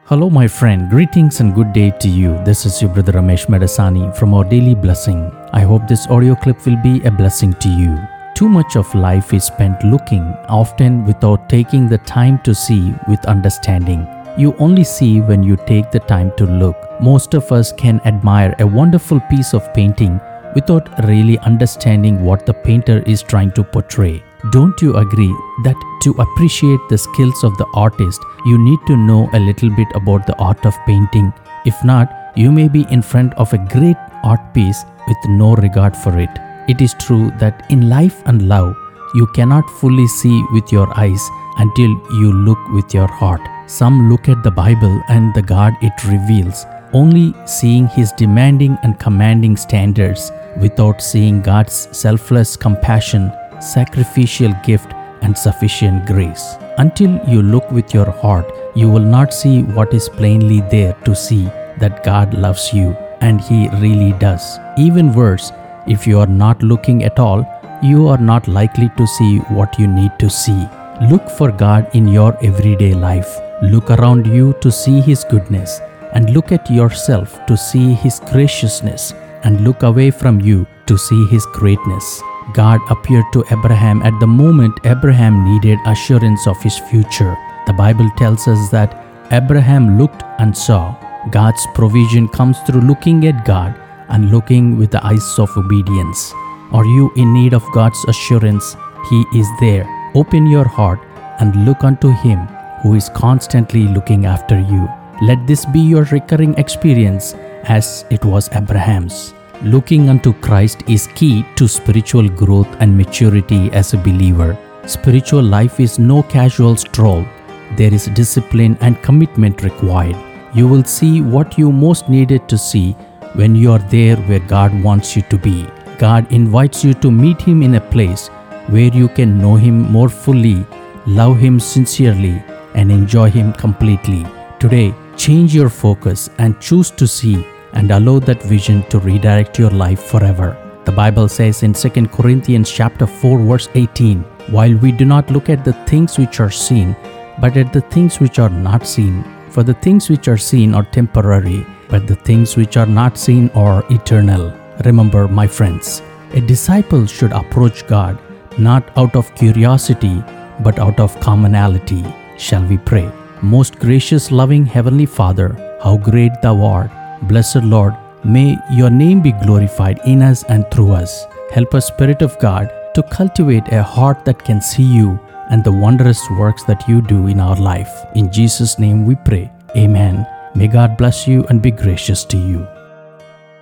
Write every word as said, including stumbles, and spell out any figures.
Hello, my friend. Greetings and good day to you. This is your brother Ramesh Medasani from our daily blessing. I hope this audio clip will be a blessing to you. Too much of life is spent looking, often without taking the time to see with understanding. You only see when you take the time to look. Most of us can admire a wonderful piece of painting without really understanding what the painter is trying to portray. Don't you agree that to appreciate the skills of the artist, you need to know a little bit about the art of painting? If not, you may be in front of a great art piece with no regard for it. It is true that in life and love, you cannot fully see with your eyes until you look with your heart. Some look at the Bible and the God it reveals, only seeing His demanding and commanding standards without seeing God's selfless compassion, sacrificial gift, and sufficient grace. Until you look with your heart, you will not see what is plainly there to see, that God loves you, and He really does. Even worse, if you are not looking at all, you are not likely to see what you need to see. Look for God in your everyday life. Look around you to see His goodness, and look at yourself to see His graciousness, and look away from you to see His greatness. God appeared to Abraham at the moment Abraham needed assurance of his future. The Bible tells us that Abraham looked and saw. God's provision comes through looking at God and looking with the eyes of obedience. Are you in need of God's assurance? He is there. Open your heart and look unto Him who is constantly looking after you. Let this be your recurring experience as it was Abraham's. Looking unto Christ is key to spiritual growth and maturity as a believer. Spiritual life is no casual stroll. There is discipline and commitment required. You will see what you most needed to see when you are there where God wants you to be. God invites you to meet Him in a place where you can know Him more fully, love Him sincerely, and enjoy Him completely. Today, change your focus and choose to see and allow that vision to redirect your life forever. The Bible says in Second Corinthians chapter four verse eighteen, while we do not look at the things which are seen, but at the things which are not seen. For the things which are seen are temporary, but the things which are not seen are eternal. Remember, my friends, a disciple should approach God not out of curiosity, but out of commonality. Shall we pray? Most gracious, loving Heavenly Father, how great Thou art. Blessed Lord, may Your name be glorified in us and through us. Help us, Spirit of God, to cultivate a heart that can see You and the wondrous works that You do in our life. In Jesus' name we pray. Amen. May God bless you and be gracious to you.